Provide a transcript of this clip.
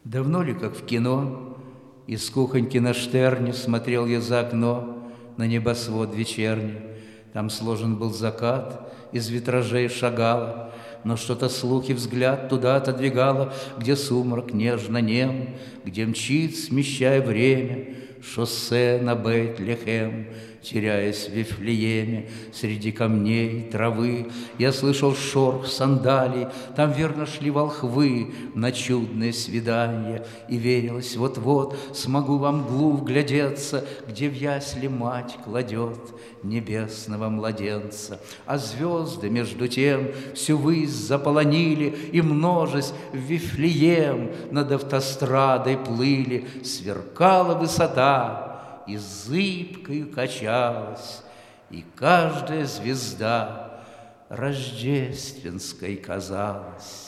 Давно ли, как в кино, из кухоньки на Штерне смотрел я за окно на небосвод вечерний. Там сложен был закат, из витражей шагала, но что-то слух и взгляд туда отодвигало, где сумрак нежно нем, где мчит, смещая время, шоссе на Бейт-Лехем. Теряясь в Вифлееме среди камней и травы, я слышал шорох сандалий, там верно шли волхвы на чудное свидание, и верилось, вот-вот смогу во мглу вглядеться, где в ясли мать кладет небесного младенца. А звезды, между тем, всю высь заполонили, и, множесть в Вифлеем, над автострадой плыли. Сверкала высота, и зыбкою качалась, и каждая звезда рождественской казалась.